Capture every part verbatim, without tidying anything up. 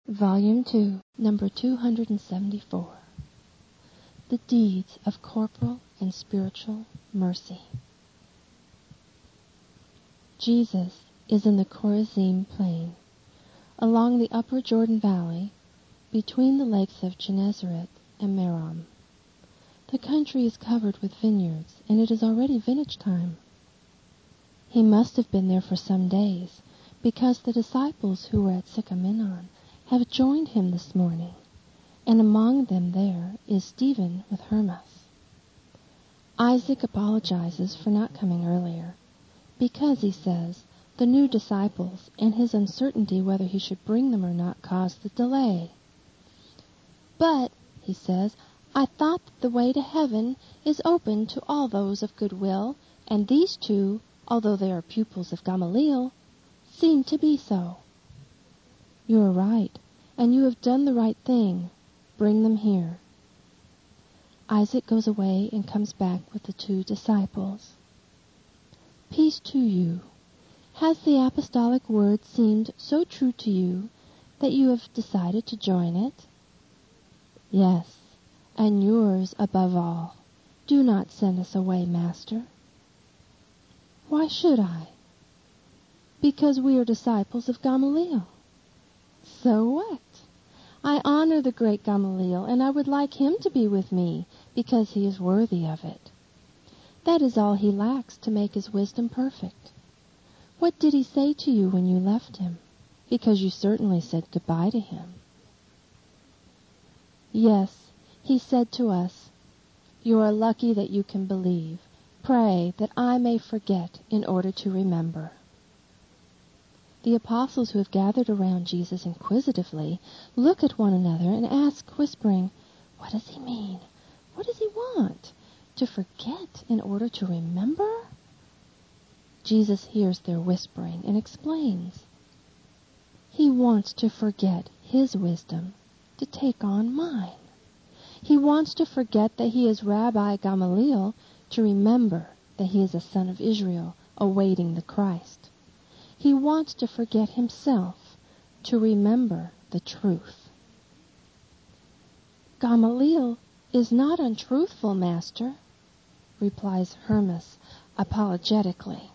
Volume two, number two hundred seventy-four. The Deeds of Corporal and Spiritual Mercy. Jesus is in the Chorazim plain, along the upper Jordan Valley, between the lakes of Gennesaret and Merom. The country is covered with vineyards, and it is already vintage time. He must have been there for some days, because the disciples who were at Sycamore have joined him this morning, and among them there is Stephen with Hermas. Isaac apologizes for not coming earlier, because, he says, the new disciples and his uncertainty whether he should bring them or not caused the delay. But, he says, I thought that the way to heaven is open to all those of good will, and these two, although they are pupils of Gamaliel, seem to be so. You are right, and you have done the right thing. Bring them here. Isaac goes away and comes back with the two disciples. Peace to you. Has the apostolic word seemed so true to you that you have decided to join it? Yes, and yours above all. Do not send us away, Master. Why should I? Because we are disciples of Gamaliel. So what? I honor the great Gamaliel, and I would like him to be with me, because he is worthy of it. That is all he lacks to make his wisdom perfect. What did he say to you when you left him? Because you certainly said goodbye to him. Yes, he said to us, You are lucky that you can believe. Pray that I may forget in order to remember. The apostles who have gathered around Jesus inquisitively look at one another and ask, whispering, What does he mean? What does he want? To forget in order to remember? Jesus hears their whispering and explains. He wants to forget his wisdom to take on mine. He wants to forget that he is Rabbi Gamaliel to remember that he is a son of Israel awaiting the Christ. He wants to forget himself to remember the truth. Gamaliel is not untruthful, Master, replies Hermas apologetically.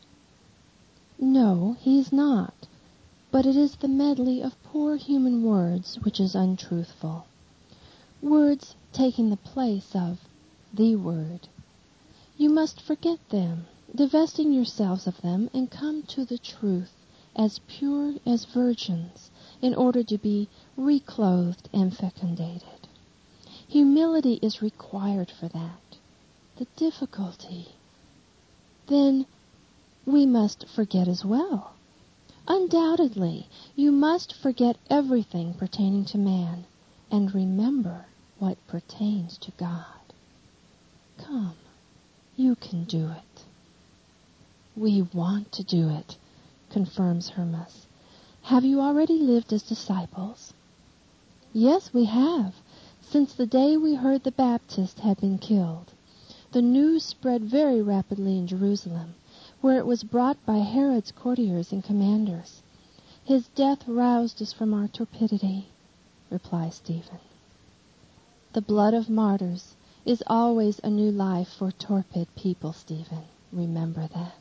No, he is not, but it is the medley of poor human words which is untruthful. Words taking the place of the Word. You must forget them, divesting yourselves of them, and come to the truth as pure as virgins, in order to be reclothed and fecundated. Humility is required for that. The difficulty. Then we must forget as well. Undoubtedly, you must forget everything pertaining to man, and remember what pertains to God. Come, you can do it. We want to do it, confirms Hermas. Have you already lived as disciples? Yes, we have, since the day we heard the Baptist had been killed. The news spread very rapidly in Jerusalem, where it was brought by Herod's courtiers and commanders. His death roused us from our torpidity, replies Stephen. The blood of martyrs is always a new life for torpid people, Stephen. Remember that.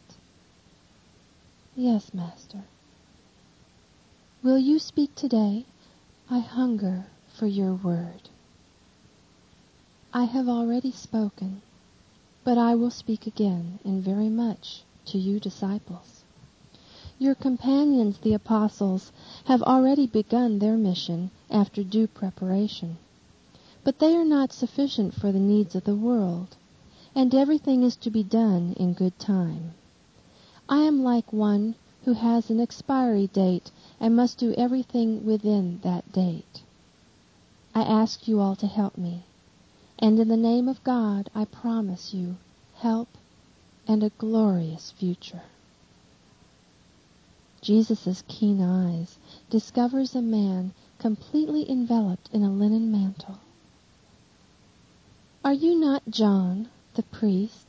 Yes, Master. Will you speak today? I hunger for your word. I have already spoken, but I will speak again, and very much, to you disciples. Your companions, the apostles, have already begun their mission after due preparation. But they are not sufficient for the needs of the world, and everything is to be done in good time. I am like one who has an expiry date and must do everything within that date. I ask you all to help me, and in the name of God I promise you help and a glorious future. Jesus' keen eyes discovers a man completely enveloped in a linen mantle. Are you not John, the priest?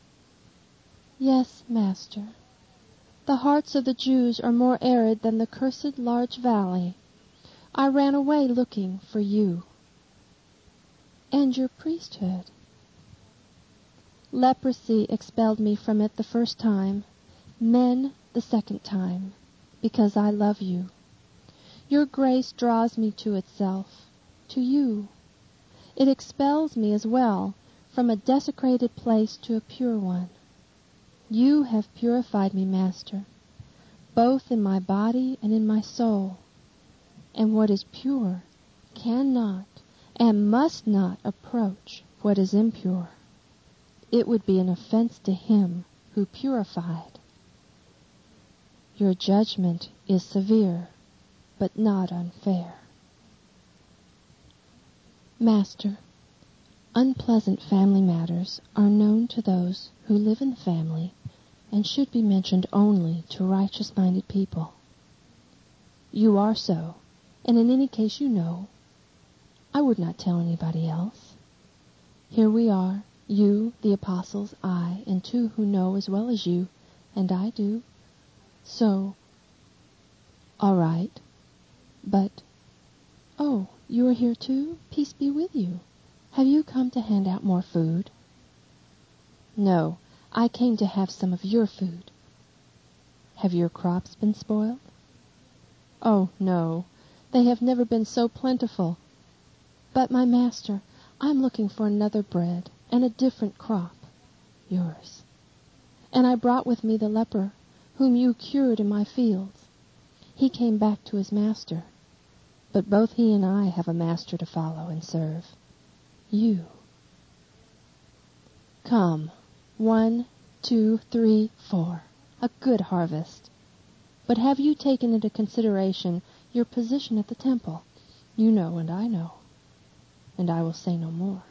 Yes, Master. The hearts of the Jews are more arid than the cursed large valley. I ran away looking for you. And your priesthood? Leprosy expelled me from it the first time, men the second time, because I love you. Your grace draws me to itself, to you. It expels me as well from a desecrated place to a pure one. You have purified me, Master, both in my body and in my soul. And what is pure cannot and must not approach what is impure. It would be an offense to him who purified. Your judgment is severe, but not unfair. Master, unpleasant family matters are known to those who live in the family and should be mentioned only to righteous-minded people. You are so, and in any case you know. I would not tell anybody else. Here we are, you, the apostles, I, and two who know as well as you, and I do. So, all right, but, oh, you are here too? Peace be with you. Have you come to hand out more food? No, I came to have some of your food. Have your crops been spoiled? Oh, no, they have never been so plentiful. But, my master, I'm looking for another bread and a different crop, yours. And I brought with me the leper whom you cured in my fields. He came back to his master, but both he and I have a master to follow and serve. You. Come, one, two, three, four. A good harvest. But have you taken into consideration your position at the temple? You know and I know, and I will say no more.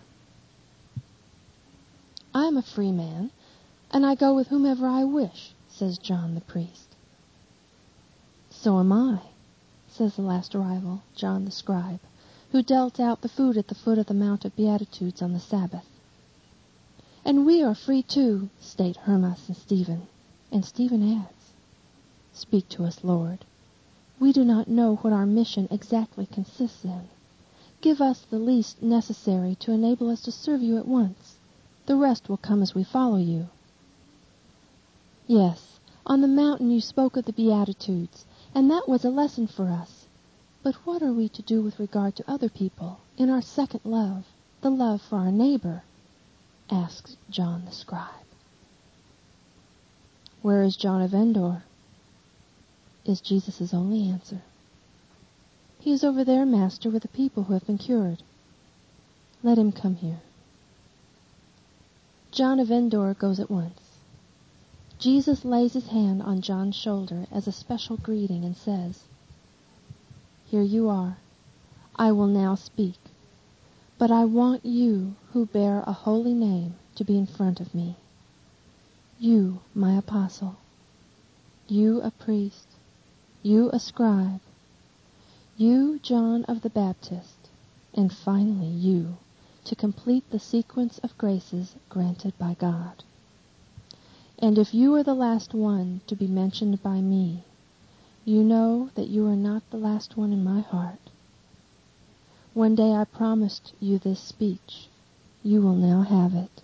I am a free man, and I go with whomever I wish, says John the priest. So am I, says the last arrival, John the scribe, who dealt out the food at the foot of the Mount of Beatitudes on the Sabbath. And we are free too, state Hermas and Stephen. And Stephen adds, Speak to us, Lord. We do not know what our mission exactly consists in. Give us the least necessary to enable us to serve you at once. The rest will come as we follow you. Yes, on the mountain you spoke of the Beatitudes, and that was a lesson for us. But what are we to do with regard to other people, in our second love, the love for our neighbor? Asks John the scribe. Where is John of Endor? Is Jesus' only answer. He is over there, Master, with the people who have been cured. Let him come here. John of Endor goes at once. Jesus lays his hand on John's shoulder as a special greeting and says, Here you are. I will now speak. But I want you who bear a holy name to be in front of me. You, my apostle. You, a priest. You, a scribe. You, John of the Baptist. And finally you, to complete the sequence of graces granted by God. And if you are the last one to be mentioned by me, you know that you are not the last one in my heart. One day I promised you this speech. You will now have it.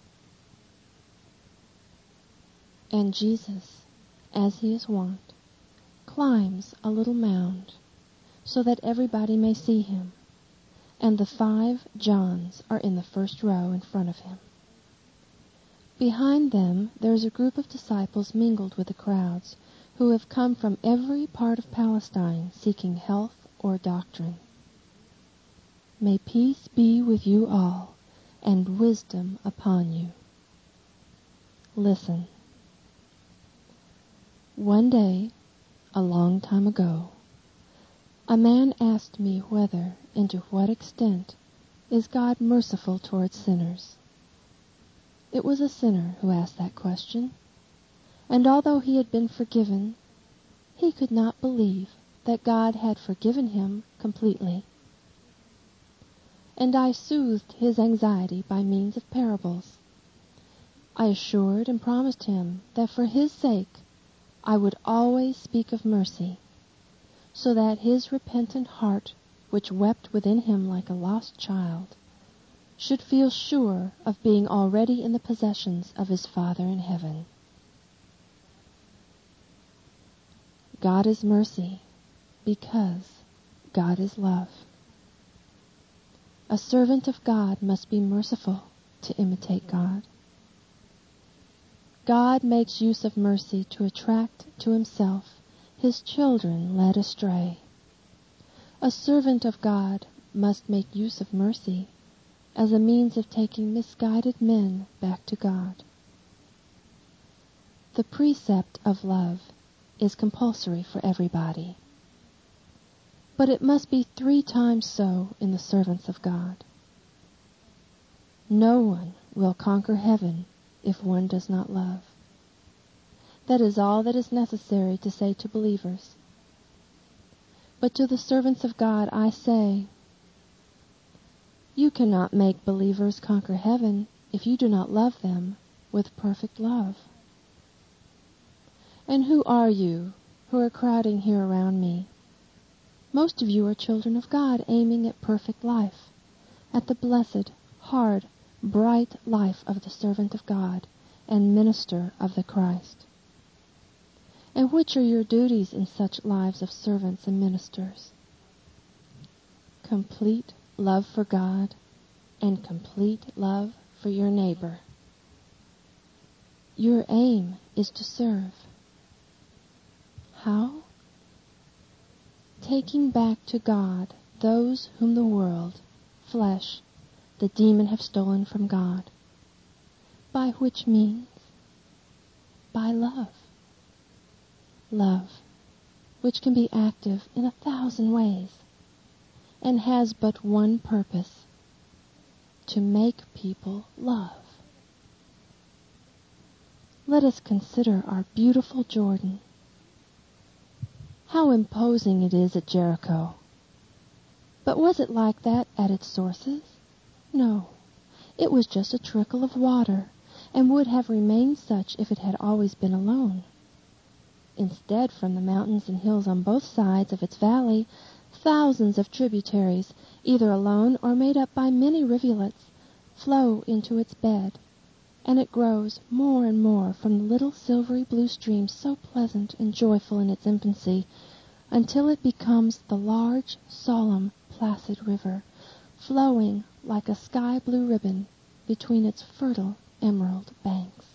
And Jesus, as he is wont, climbs a little mound so that everybody may see him, and the five Johns are in the first row in front of him. Behind them there is a group of disciples mingled with the crowds who have come from every part of Palestine seeking health or doctrine. May peace be with you all, and wisdom upon you. Listen. One day, a long time ago, a man asked me whether and to what extent is God merciful towards sinners. It was a sinner who asked that question, and although he had been forgiven, he could not believe that God had forgiven him completely. And I soothed his anxiety by means of parables. I assured and promised him that for his sake I would always speak of mercy, so that his repentant heart, which wept within him like a lost child, should feel sure of being already in the possessions of his Father in heaven. God is mercy because God is love. A servant of God must be merciful to imitate God. God makes use of mercy to attract to himself his children led astray. A servant of God must make use of mercy as a means of taking misguided men back to God. The precept of love is compulsory for everybody, but it must be three times so in the servants of God. No one will conquer heaven if one does not love. That is all that is necessary to say to believers. But to the servants of God I say, you cannot make believers conquer heaven if you do not love them with perfect love. And who are you who are crowding here around me? Most of you are children of God aiming at perfect life, at the blessed, hard, bright life of the servant of God and minister of the Christ. And which are your duties in such lives of servants and ministers? Complete love for God and complete love for your neighbor. Your aim is to serve. How? Taking back to God those whom the world, flesh, the demon have stolen from God. By which means? By love. Love, which can be active in a thousand ways, and has but one purpose, to make people love. Let us consider our beautiful Jordan. How imposing it is at Jericho. But was it like that at its sources? No, it was just a trickle of water, and would have remained such if it had always been alone. Instead, from the mountains and hills on both sides of its valley, thousands of tributaries, either alone or made up by many rivulets, flow into its bed, and it grows more and more from the little silvery blue stream so pleasant and joyful in its infancy, until it becomes the large, solemn, placid river, flowing like a sky-blue ribbon between its fertile emerald banks.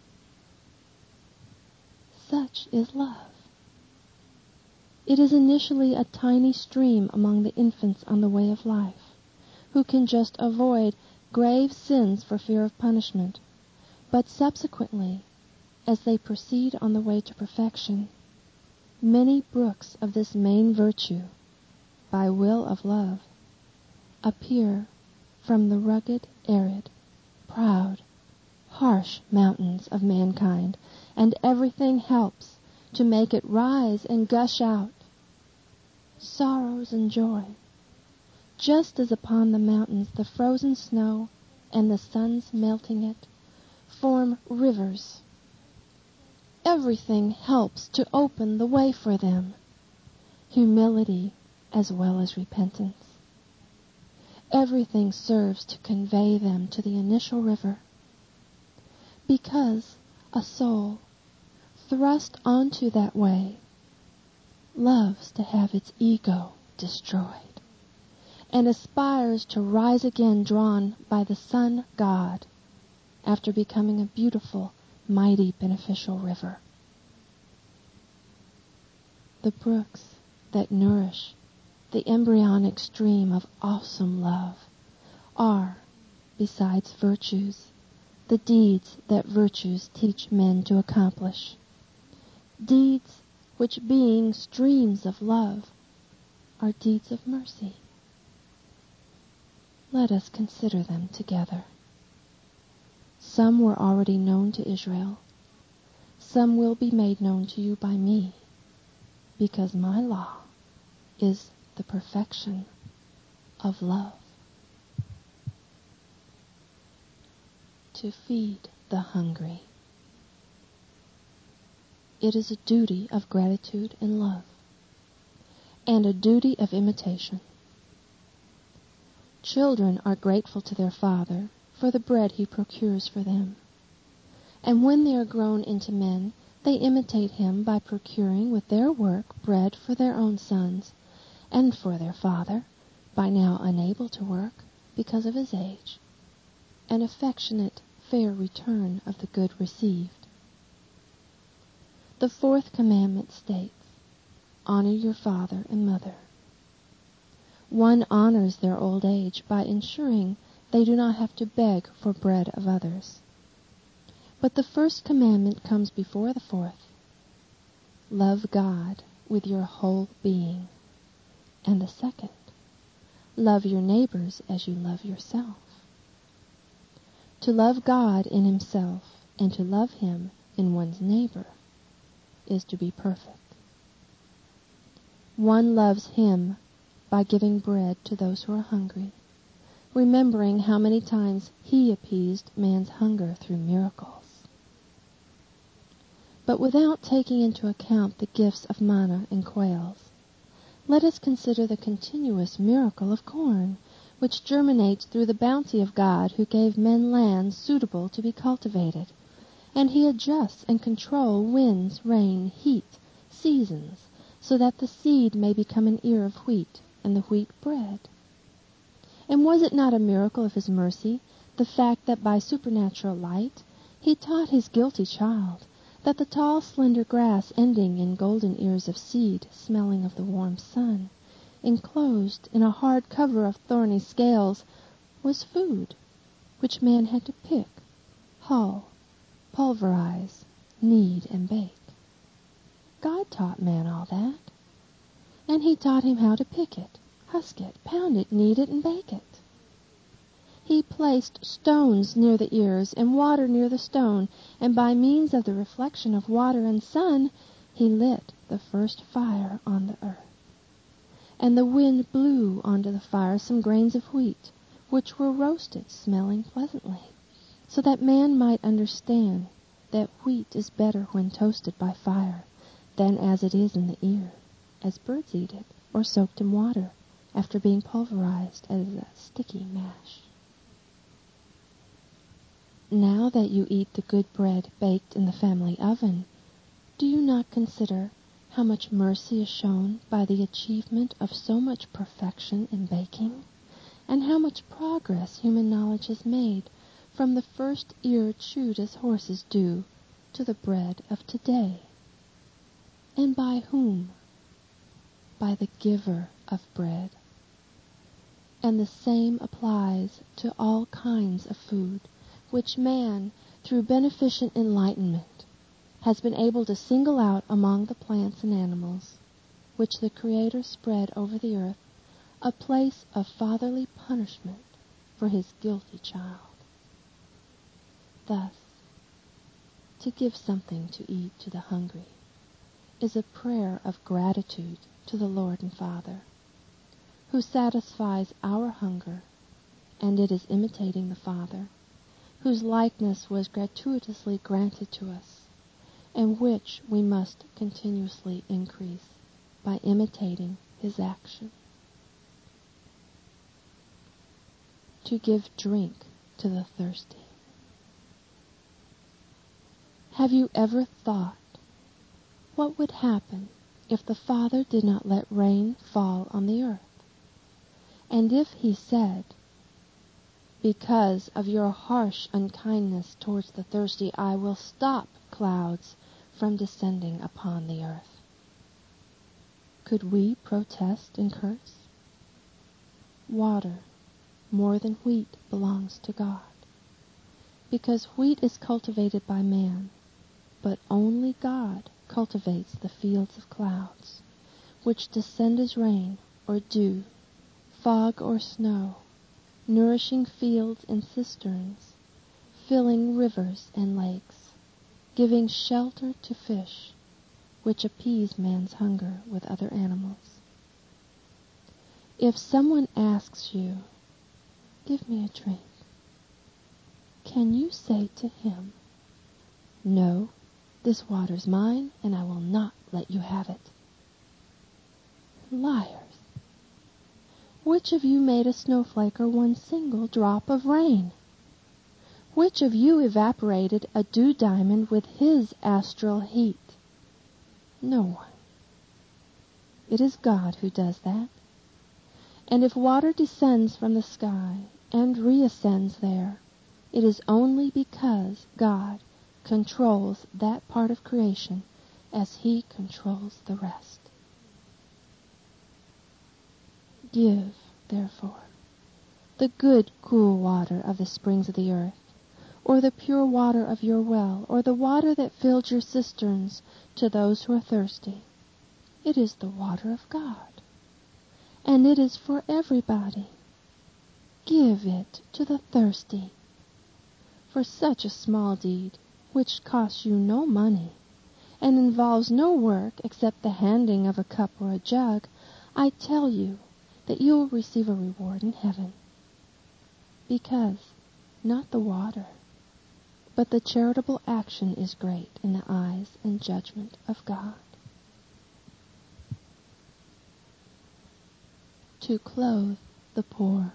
Such is love. It is initially a tiny stream among the infants on the way of life, who can just avoid grave sins for fear of punishment, but subsequently, as they proceed on the way to perfection, many brooks of this main virtue, by will of love, appear from the rugged, arid, proud, harsh mountains of mankind, and everything helps to make it rise and gush out. Sorrows and joy, just as upon the mountains the frozen snow and the sun's melting it form rivers. Everything helps to open the way for them, humility as well as repentance. Everything serves to convey them to the initial river, because a soul thrust onto that way loves to have its ego destroyed, and aspires to rise again drawn by the Son God after becoming a beautiful, mighty, beneficial river. The brooks that nourish the embryonic stream of awesome love are, besides virtues, the deeds that virtues teach men to accomplish. Deeds which, being streams of love, are deeds of mercy. Let us consider them together. Some were already known to Israel. Some will be made known to you by me, because my law is the perfection of love. To feed the hungry. It is a duty of gratitude and love. and a duty of imitation. Children are grateful to their father for the bread he procures for them, and when they are grown into men, they imitate him by procuring with their work bread for their own sons, and for their father, by now unable to work because of his age, an affectionate, fair return of the good received. The fourth commandment states, honor your father and mother. One honors their old age by ensuring they do not have to beg for bread of others. But the first commandment comes before the fourth. Love God with your whole being. And the second, love your neighbors as you love yourself. To love God in himself and to love him in one's neighbor is to be perfect. One loves him by giving bread to those who are hungry, remembering how many times he appeased man's hunger through miracles. But without taking into account the gifts of manna and quails, let us consider the continuous miracle of corn, which germinates through the bounty of God, who gave men lands suitable to be cultivated, and he adjusts and controls winds, rain, heat, seasons, so that the seed may become an ear of wheat, and the wheat bread. And was it not a miracle of his mercy, the fact that by supernatural light he taught his guilty child that the tall slender grass ending in golden ears of seed, smelling of the warm sun, enclosed in a hard cover of thorny scales, was food, which man had to pick, hull, pulverize, knead, and bake. God taught man all that, and he taught him how to pick it, husk it, pound it, knead it, and bake it. He placed stones near the ears and water near the stone, and by means of the reflection of water and sun, he lit the first fire on the earth. And the wind blew onto the fire some grains of wheat, which were roasted, smelling pleasantly, so that man might understand that wheat is better when toasted by fire than as it is in the ear, as birds eat it, or soaked in water, after being pulverized as a sticky mash. Now that you eat the good bread baked in the family oven, do you not consider how much mercy is shown by the achievement of so much perfection in baking, and how much progress human knowledge has made from the first ear chewed as horses do to the bread of today? And by whom? By the giver of bread. And the same applies to all kinds of food, which man, through beneficent enlightenment, has been able to single out among the plants and animals, which the Creator spread over the earth, a place of fatherly punishment for his guilty child. Thus, to give something to eat to the hungry is a prayer of gratitude to the Lord and Father, who satisfies our hunger, and it is imitating the Father, whose likeness was gratuitously granted to us, and which we must continuously increase by imitating his action. To give drink to the thirsty. Have you ever thought what would happen if the Father did not let rain fall on the earth? And if he said, because of your harsh unkindness towards the thirsty, I will stop clouds from descending upon the earth. Could we protest and curse? Water, more than wheat, belongs to God, because wheat is cultivated by man, but only God cultivates the fields of clouds, which descend as rain or dew, fog or snow, nourishing fields and cisterns, filling rivers and lakes, giving shelter to fish, which appease man's hunger with other animals. If someone asks you, give me a drink, can you say to him, no, this water's mine, and I will not let you have it? Liars! Which of you made a snowflake or one single drop of rain? Which of you evaporated a dew diamond with his astral heat? No one. It is God who does that. And if water descends from the sky and reascends there, it is only because God controls that part of creation as he controls the rest. Give, therefore, the good cool water of the springs of the earth, or the pure water of your well, or the water that filled your cisterns to those who are thirsty. It is the water of God, and it is for everybody. Give it to the thirsty. For such a small deed, which costs you no money, and involves no work except the handing of a cup or a jug, I tell you that you will receive a reward in heaven. Because not the water, but the charitable action is great in the eyes and judgment of God. To clothe the poor.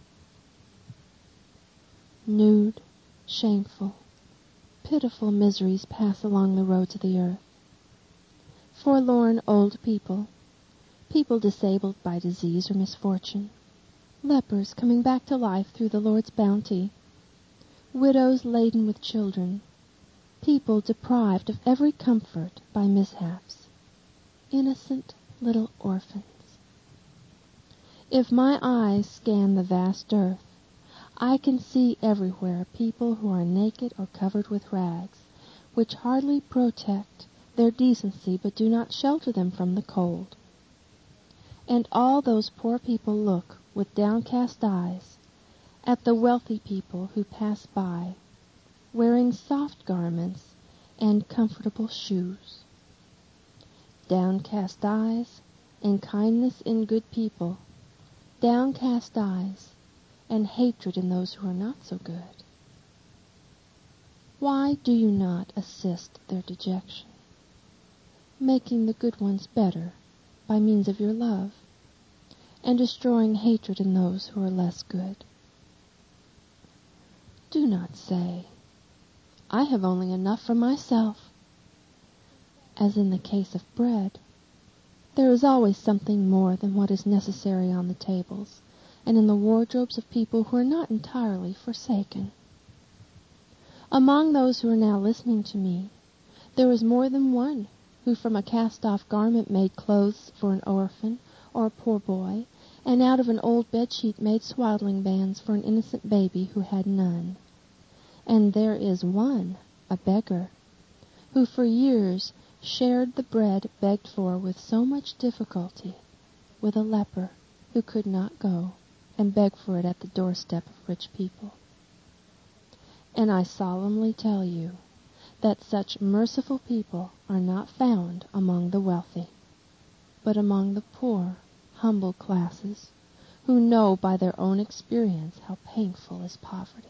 Nude, shameful, pitiful miseries pass along the roads of the earth. Forlorn old people, people disabled by disease or misfortune, lepers coming back to life through the Lord's bounty, widows laden with children, people deprived of every comfort by mishaps, innocent little orphans. If my eyes scan the vast earth, I can see everywhere people who are naked or covered with rags, which hardly protect their decency but do not shelter them from the cold. And all those poor people look with downcast eyes at the wealthy people who pass by, wearing soft garments and comfortable shoes. Downcast eyes and kindness in good people, downcast eyes and hatred in those who are not so good. Why do you not assist their dejection, making the good ones better by means of your love, and destroying hatred in those who are less good? Do not say, I have only enough for myself. As in the case of bread, there is always something more than what is necessary on the tables and in the wardrobes of people who are not entirely forsaken. Among those who are now listening to me, there is more than one who from a cast-off garment made clothes for an orphan or a poor boy, and out of an old bedsheet made swaddling bands for an innocent baby who had none. And there is one, a beggar, who for years shared the bread begged for with so much difficulty with a leper who could not go and beg for it at the doorstep of rich people. And I solemnly tell you that such merciful people are not found among the wealthy, but among the poor, humble classes, who know by their own experience how painful is poverty.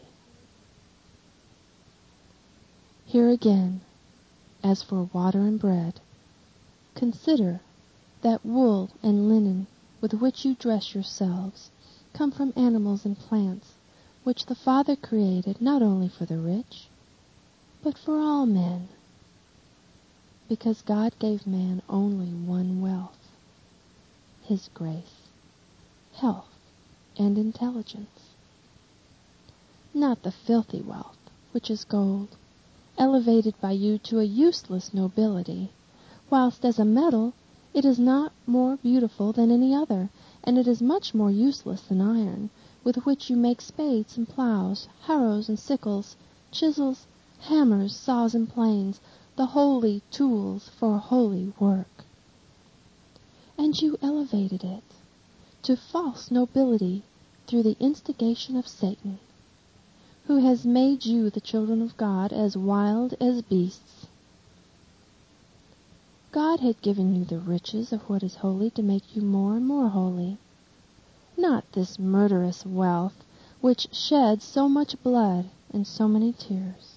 Here again, as for water and bread, consider that wool and linen with which you dress yourselves come from animals and plants, which the Father created not only for the rich, but for all men, because God gave man only one wealth, his grace, health, and intelligence. Not the filthy wealth, which is gold, elevated by you to a useless nobility, whilst as a metal it is not more beautiful than any other, and it is much more useless than iron, with which you make spades and plows, harrows and sickles, chisels, hammers, saws and planes, the holy tools for holy work. And you elevated it to false nobility through the instigation of Satan, who has made you the children of God as wild as beasts. God had given you the riches of what is holy to make you more and more holy, not this murderous wealth which sheds so much blood and so many tears.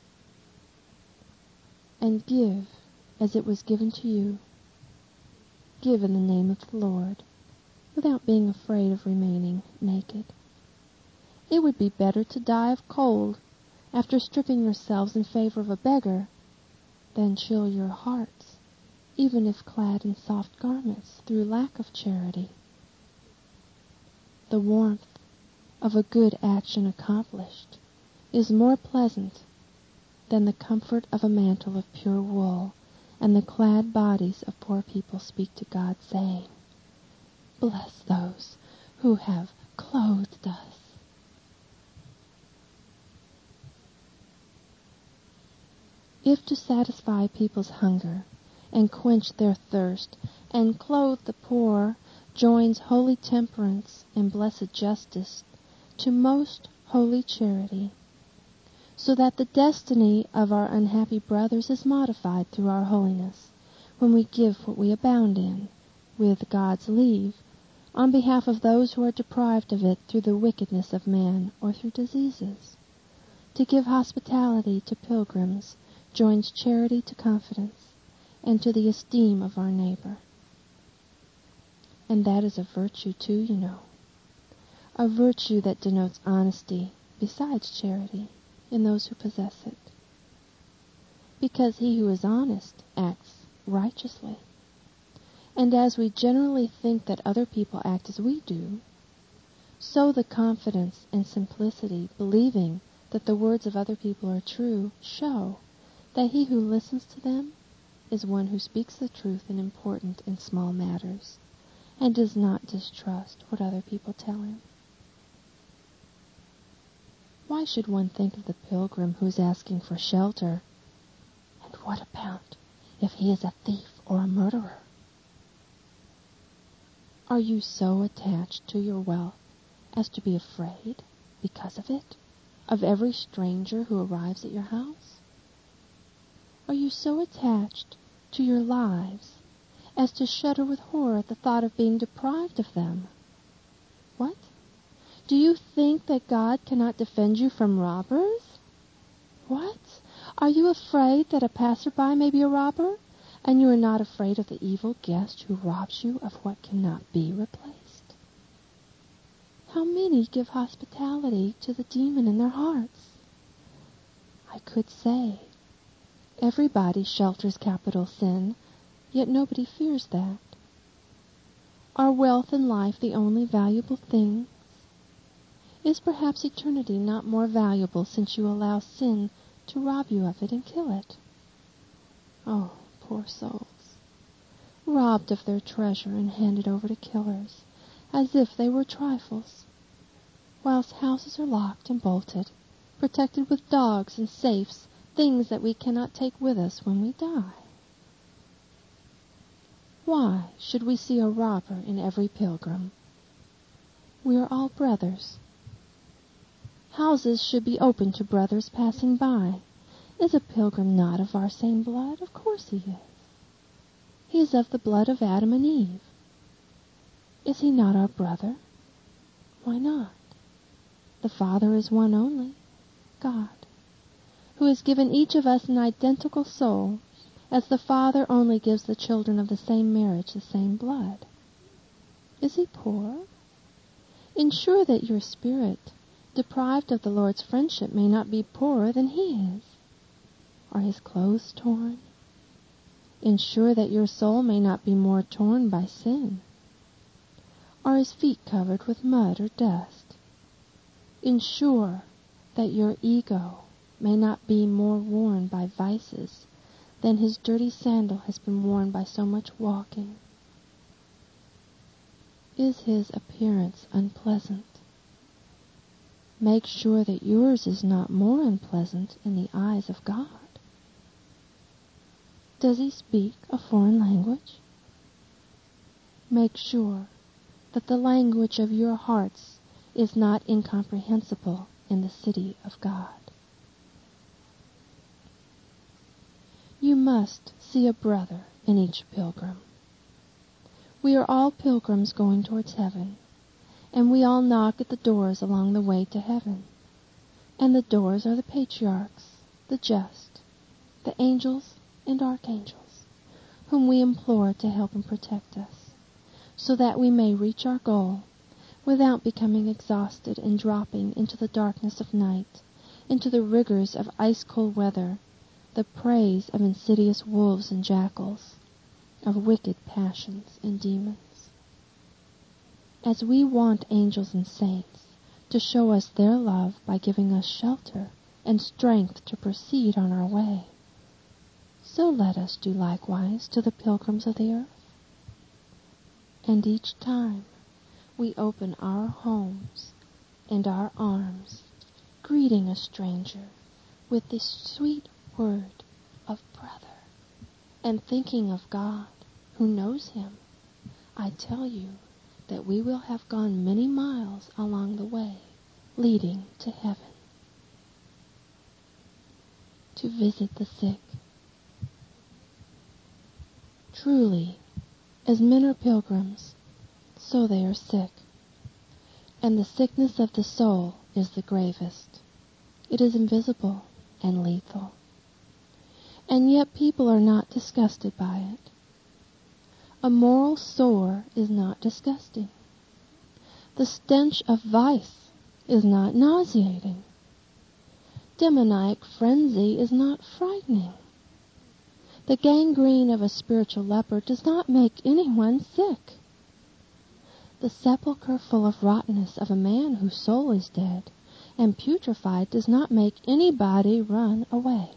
And give as it was given to you, give in the name of the Lord, without being afraid of remaining naked. It would be better to die of cold after stripping yourselves in favor of a beggar than chill your hearts, even if clad in soft garments, through lack of charity. The warmth of a good action accomplished is more pleasant than the comfort of a mantle of pure wool, and the clad bodies of poor people speak to God, saying, "Bless those who have clothed us." If to satisfy people's hunger, and quench their thirst, and clothe the poor, joins holy temperance and blessed justice to most holy charity, so that the destiny of our unhappy brothers is modified through our holiness, when we give what we abound in, with God's leave, on behalf of those who are deprived of it through the wickedness of man or through diseases. To give hospitality to pilgrims joins charity to confidence, and to the esteem of our neighbor. And that is a virtue too, you know. A virtue that denotes honesty, besides charity, in those who possess it. Because he who is honest acts righteously. And as we generally think that other people act as we do, so the confidence and simplicity, believing that the words of other people are true, show that he who listens to them is one who speaks the truth in important and small matters, and does not distrust what other people tell him. Why should one think of the pilgrim who is asking for shelter? And what about if he is a thief or a murderer? Are you so attached to your wealth as to be afraid, because of it, of every stranger who arrives at your house? Are you so attached to your lives as to shudder with horror at the thought of being deprived of them? What? Do you think that God cannot defend you from robbers? What? Are you afraid that a passerby may be a robber, and you are not afraid of the evil guest who robs you of what cannot be replaced? How many give hospitality to the demon in their hearts? I could say, everybody shelters capital sin, yet nobody fears that. Are wealth and life the only valuable things? Is perhaps eternity not more valuable, since you allow sin to rob you of it and kill it? Oh, poor souls, robbed of their treasure and handed over to killers, as if they were trifles, whilst houses are locked and bolted, protected with dogs and safes, things that we cannot take with us when we die. Why should we see a robber in every pilgrim? We are all brothers. Houses should be open to brothers passing by. Is a pilgrim not of our same blood? Of course he is. He is of the blood of Adam and Eve. Is he not our brother? Why not? The Father is one only, God, who has given each of us an identical soul, as the Father only gives the children of the same marriage the same blood. Is he poor? Ensure that your spirit, deprived of the Lord's friendship, may not be poorer than he is. Are his clothes torn? Ensure that your soul may not be more torn by sin. Are his feet covered with mud or dust? Ensure that your ego may not be more worn by vices than his dirty sandal has been worn by so much walking. Is his appearance unpleasant? Make sure that yours is not more unpleasant in the eyes of God. Does he speak a foreign language? Make sure that the language of your hearts is not incomprehensible in the city of God. You must see a brother in each pilgrim. We are all pilgrims going towards heaven, and we all knock at the doors along the way to heaven. And the doors are the patriarchs, the just, the angels and archangels, whom we implore to help and protect us, so that we may reach our goal without becoming exhausted and dropping into the darkness of night, into the rigors of ice-cold weather, the praise of insidious wolves and jackals, of wicked passions and demons. As we want angels and saints to show us their love by giving us shelter and strength to proceed on our way, so let us do likewise to the pilgrims of the earth. And each time we open our homes and our arms, greeting a stranger with this sweet word of brother, and thinking of God who knows him, I tell you that we will have gone many miles along the way leading to heaven. To visit the sick. Truly, as men are pilgrims, so they are sick. And the sickness of the soul is the gravest. It is invisible and lethal. And yet people are not disgusted by it. A moral sore is not disgusting. The stench of vice is not nauseating. Demoniac frenzy is not frightening. The gangrene of a spiritual leper does not make anyone sick. The sepulchre full of rottenness of a man whose soul is dead and putrefied does not make anybody run away.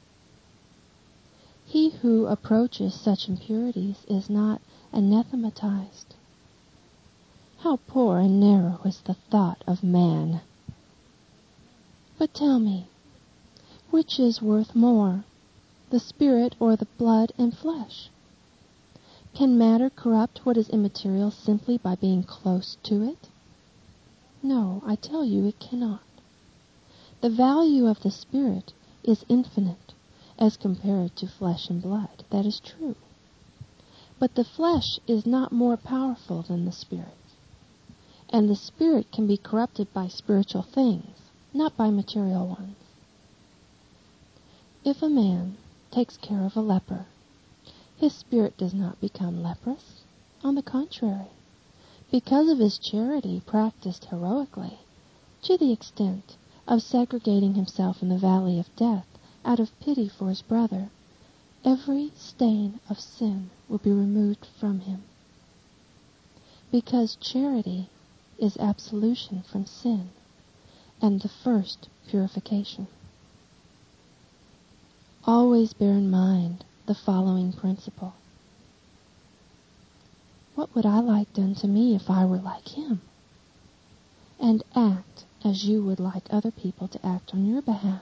He who approaches such impurities is not anathematized. How poor and narrow is the thought of man! But tell me, which is worth more, the spirit or the blood and flesh? Can matter corrupt what is immaterial simply by being close to it? No, I tell you it cannot. The value of the spirit is infinite as compared to flesh and blood. That is true. But the flesh is not more powerful than the spirit. And the spirit can be corrupted by spiritual things, not by material ones. If a man takes care of a leper, his spirit does not become leprous. On the contrary, because of his charity practiced heroically, to the extent of segregating himself in the valley of death out of pity for his brother, every stain of sin will be removed from him. Because charity is absolution from sin and the first purification. Always bear in mind the following principle. What would I like done to me if I were like him? And act as you would like other people to act on your behalf.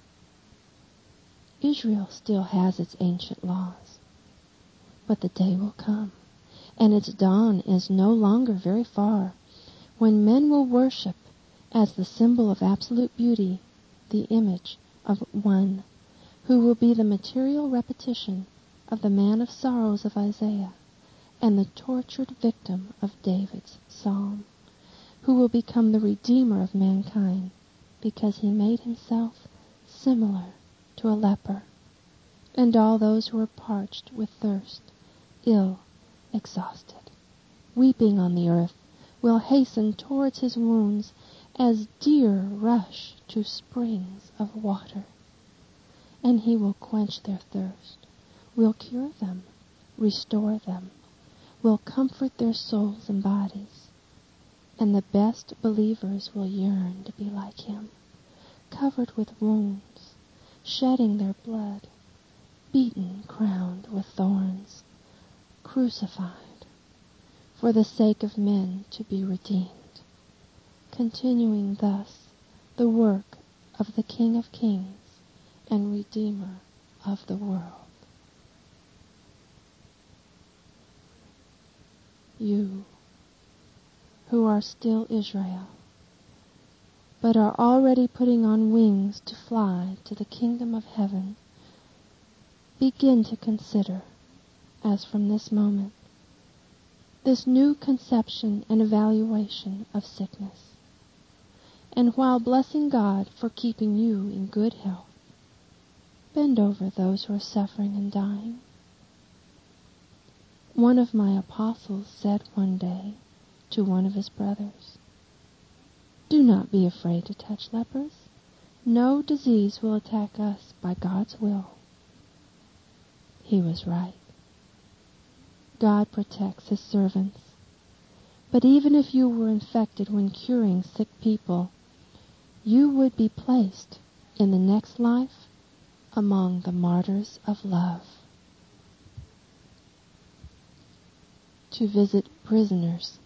Israel still has its ancient laws, but the day will come, and its dawn is no longer very far, when men will worship as the symbol of absolute beauty the image of one who will be the material repetition of the man of sorrows of Isaiah and the tortured victim of David's psalm, who will become the Redeemer of mankind because he made himself similar to a leper, and all those who are parched with thirst, ill, exhausted, weeping on the earth, will hasten towards his wounds as deer rush to springs of water. And he will quench their thirst, will cure them, restore them, will comfort their souls and bodies. And the best believers will yearn to be like him, covered with wounds, shedding their blood, beaten, crowned with thorns, crucified, for the sake of men to be redeemed, continuing thus the work of the King of Kings and Redeemer of the world. You, who are still Israel, but are already putting on wings to fly to the kingdom of heaven, begin to consider, as from this moment, this new conception and evaluation of sickness. And while blessing God for keeping you in good health, bend over those who are suffering and dying. One of my apostles said one day to one of his brothers, "Do not be afraid to touch lepers. No disease will attack us by God's will." He was right. God protects his servants. But even if you were infected when curing sick people, you would be placed in the next life among the martyrs of love. To visit prisoners.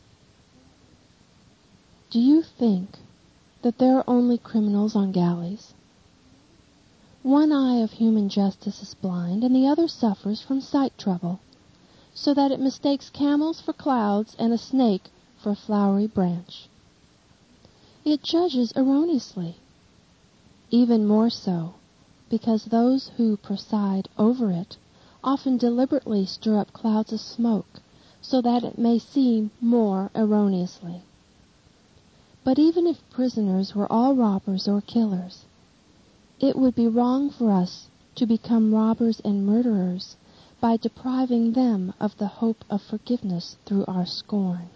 Do you think that there are only criminals on galleys? One eye of human justice is blind, and the other suffers from sight trouble, so that it mistakes camels for clouds and a snake for a flowery branch. It judges erroneously, even more so because those who preside over it often deliberately stir up clouds of smoke so that it may seem more erroneously. But even if prisoners were all robbers or killers, it would be wrong for us to become robbers and murderers by depriving them of the hope of forgiveness through our scorn.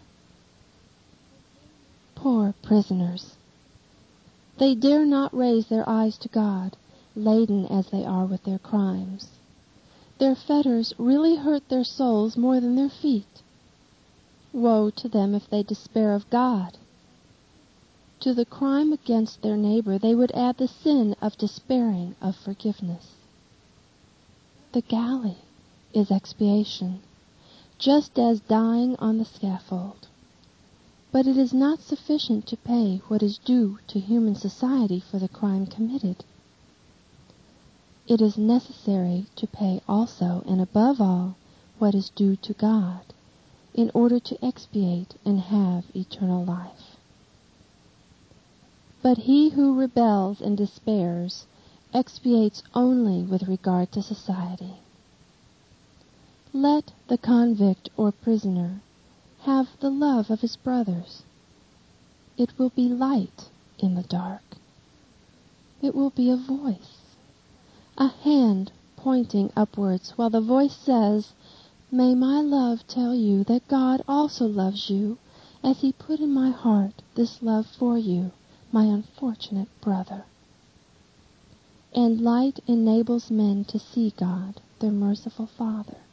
Poor prisoners! They dare not raise their eyes to God, laden as they are with their crimes. Their fetters really hurt their souls more than their feet. Woe to them if they despair of God! To the crime against their neighbor they would add the sin of despairing of forgiveness. The galley is expiation, just as dying on the scaffold. But it is not sufficient to pay what is due to human society for the crime committed. It is necessary to pay also, and above all, what is due to God, in order to expiate and have eternal life. But he who rebels and despairs expiates only with regard to society. Let the convict or prisoner have the love of his brothers. It will be light in the dark. It will be a voice, a hand pointing upwards, while the voice says, "May my love tell you that God also loves you, as he put in my heart this love for you, my unfortunate brother." And light enables men to see God, their merciful Father.